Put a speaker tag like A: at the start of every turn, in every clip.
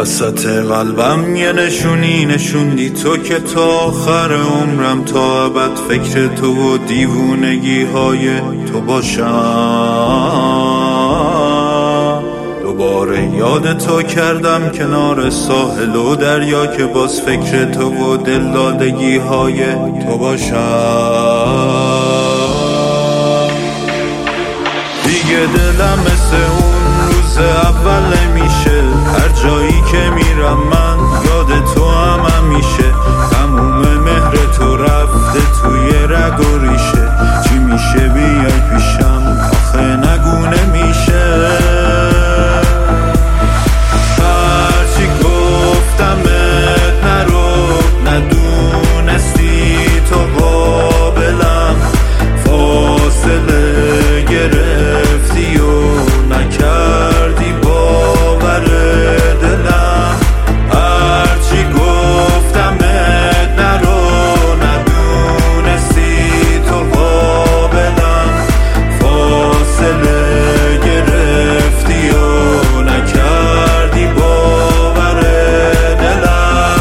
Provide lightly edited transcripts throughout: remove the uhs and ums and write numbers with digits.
A: وسط قلبم یه نشونی نشوندی تو که تا آخر عمرم تا ابد فکر تو و دیوونگی های تو باشم. دوباره یاد تو کردم کنار ساحل و دریا که باز فکر تو و دلدادگی های تو باشم. دیگه دلم مثل اون روز اول نمیشه، هر جایی که میرم من یاد تو هم میشه. تموم مهر تو رفته توی رگ و ریشه، چی میشه بیای پیشم آخه نگو نمیشه. هرچی گفتمت نرو ندونستی تو قابلم، فاصله گرفتی و نکردی باور دلم. هرچی گفتمت نرو ندونستی تو قابلم، فاصله گرفتی و نکردی باور دلم.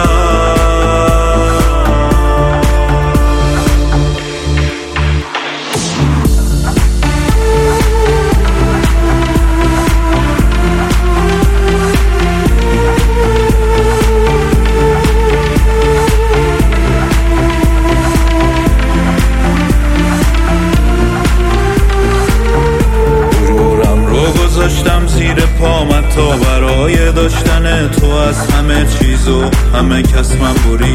A: گذاشتم زیر پام تا برای داشتن تو از همه چیز و همه کس من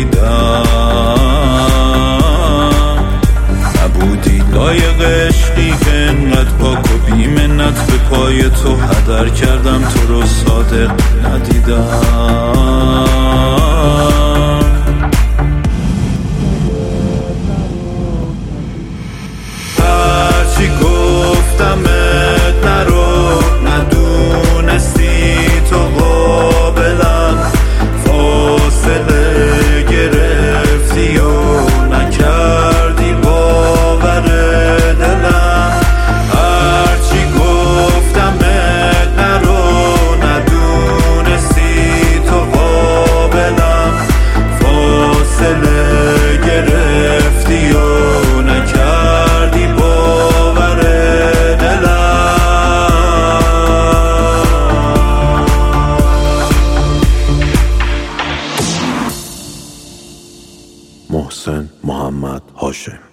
A: بریدم. نبودی لایق عشقی که انقدر پاک و بی منت به پای تو هدر کردم، تو رو صادق ندیدم. هرچی گفتمت نرو ندونستی تو قابلم، فاصله گرفتی و نکردی باور دلم. هرچی گفتمت نرو ندونستی تو قابلم، فاصله گرفتی و نکردی باور دلم. محسن محمد هاشم.